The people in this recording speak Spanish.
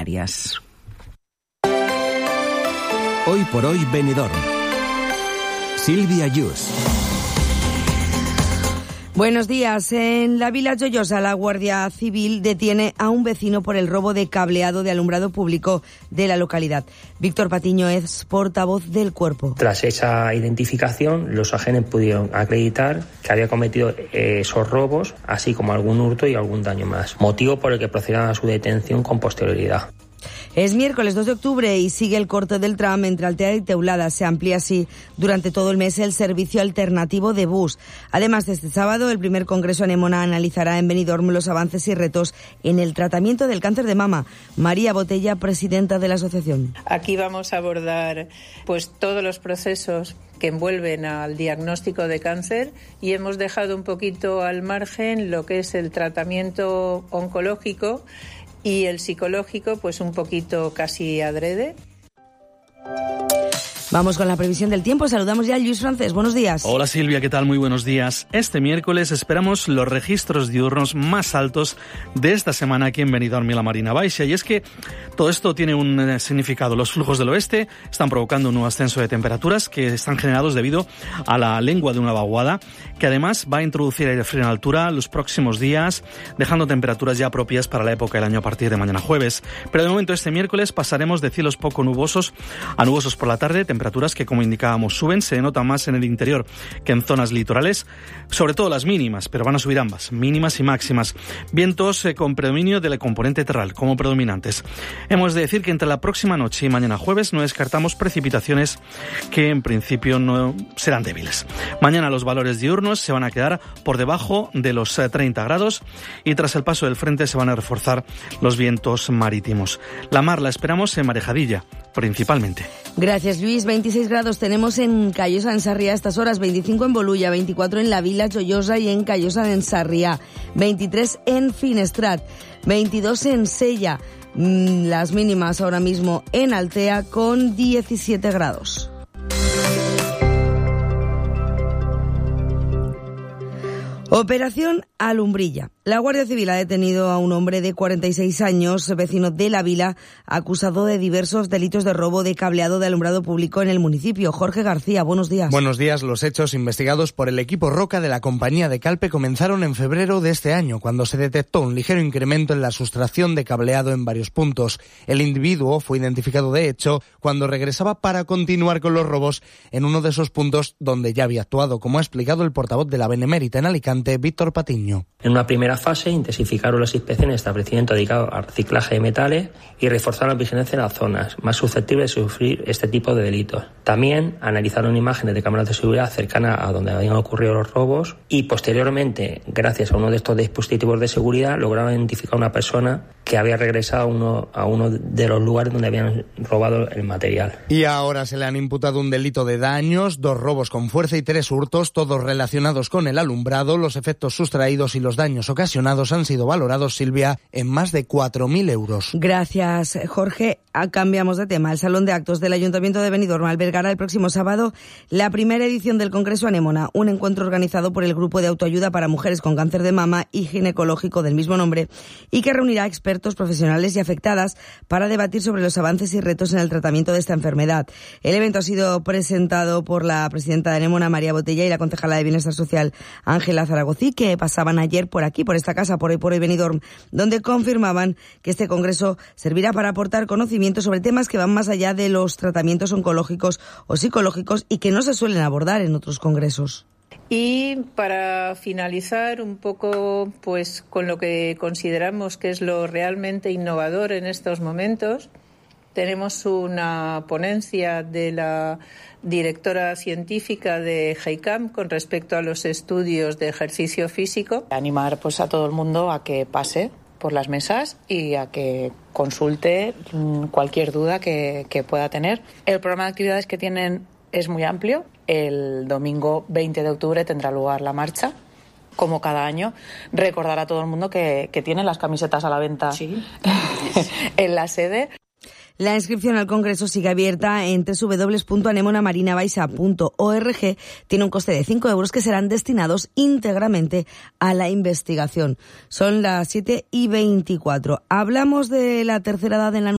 Canarias. Hoy por hoy Benidorm. Silvia Yus. Buenos días. En la Vila Joyosa, la Guardia Civil detiene a un vecino por el robo de cableado de alumbrado público de la localidad. Víctor Patiño es portavoz del cuerpo. Tras esa identificación, los agentes pudieron acreditar que había cometido esos robos, así como algún hurto y algún daño más, motivo por el que procedieron a su detención con posterioridad. Es miércoles 2 de octubre y sigue el corte del tram entre Altea y Teulada. Se amplía así durante todo el mes el servicio alternativo de bus. Además, de este sábado, el primer Congreso Anémona analizará en Benidorm los avances y retos en el tratamiento del cáncer de mama. María Botella, presidenta de la asociación. Aquí vamos a abordar todos los procesos que envuelven al diagnóstico de cáncer y hemos dejado un poquito al margen lo que es el tratamiento oncológico y el psicológico, un poquito casi adrede. Vamos con la previsión del tiempo. Saludamos ya a Luis Francés. Buenos días. Hola Silvia, ¿qué tal? Muy buenos días. Este miércoles esperamos los registros diurnos más altos de esta semana aquí en Benidorm y la Marina Baixa. Y es que todo esto tiene un significado. Los flujos del oeste están provocando un nuevo ascenso de temperaturas que están generados debido a la lengua de una vaguada, que además va a introducir aire frío en altura los próximos días, dejando temperaturas ya propias para la época del año a partir de mañana jueves. Pero de momento este miércoles pasaremos de cielos poco nubosos a nubosos por la tarde, temperaturas que, como indicábamos, suben, se nota más en el interior que en zonas litorales, sobre todo las mínimas, pero van a subir ambas, mínimas y máximas. Vientos con predominio del componente terral como predominantes. Hemos de decir que entre la próxima noche y mañana jueves no descartamos precipitaciones que en principio no serán débiles. Mañana los valores diurnos se van a quedar por debajo de los 30 grados y tras el paso del frente se van a reforzar los vientos marítimos. La mar la esperamos en Marejadilla, principalmente. Gracias, Luis. 26 grados tenemos en Callosa de Ensarriá a estas horas, 25 en Bolulla, 24 en la Vila Joyosa y en Callosa de Ensarriá, 23 en Finestrat, 22 en Sella, las mínimas ahora mismo en Altea con 17 grados. Operación Alumbrilla. La Guardia Civil ha detenido a un hombre de 46 años, vecino de la Vila, acusado de diversos delitos de robo de cableado de alumbrado público en el municipio. Jorge García, buenos días. Buenos días. Los hechos investigados por el equipo Roca de la compañía de Calpe comenzaron en febrero de este año, cuando se detectó un ligero incremento en la sustracción de cableado en varios puntos. El individuo fue identificado de hecho cuando regresaba para continuar con los robos en uno de esos puntos donde ya había actuado, como ha explicado el portavoz de la Benemérita en Alicante, Víctor Patiño. En una primera fase intensificaron las inspecciones de establecimientos dedicados al reciclaje de metales y reforzaron la vigilancia en las zonas más susceptibles de sufrir este tipo de delitos. También analizaron imágenes de cámaras de seguridad cercanas a donde habían ocurrido los robos y posteriormente, gracias a uno de estos dispositivos de seguridad, lograron identificar a una persona que había regresado a uno de los lugares donde habían robado el material. Y ahora se le han imputado un delito de daños, 2 robos con fuerza y 3 hurtos, todos relacionados con el alumbrado. Los efectos sustraídos y los daños ocasionados han sido valorados, Silvia, en más de 4.000 euros. Gracias, Jorge. Cambiamos de tema. El Salón de Actos del Ayuntamiento de Benidorm albergará el próximo sábado la primera edición del Congreso Anémona, un encuentro organizado por el Grupo de Autoayuda para Mujeres con Cáncer de Mama y Ginecológico del mismo nombre y que reunirá expertos, profesionales y afectadas para debatir sobre los avances y retos en el tratamiento de esta enfermedad. El evento ha sido presentado por la presidenta de Anémona, María Botella, y la concejala de Bienestar Social, Ángela Zaragozí, que pasaban ayer por aquí, por esta casa, por hoy Benidorm, donde confirmaban que este congreso servirá para aportar conocimiento sobre temas que van más allá de los tratamientos oncológicos o psicológicos y que no se suelen abordar en otros congresos. Y para finalizar un poco con lo que consideramos que es lo realmente innovador en estos momentos, tenemos una ponencia de la directora científica de GEICAM con respecto a los estudios de ejercicio físico. Animar a todo el mundo a que pase por las mesas y a que consulte cualquier duda que pueda tener. El programa de actividades que tienen es muy amplio. El domingo 20 de octubre tendrá lugar la marcha. Como cada año, recordar a todo el mundo que tienen las camisetas a la venta en la sede. La inscripción al Congreso sigue abierta en www.anemonamarinabaixa.org. Tiene un coste de 5 euros que serán destinados íntegramente a la investigación. Son las 7:24. Hablamos de la tercera edad en la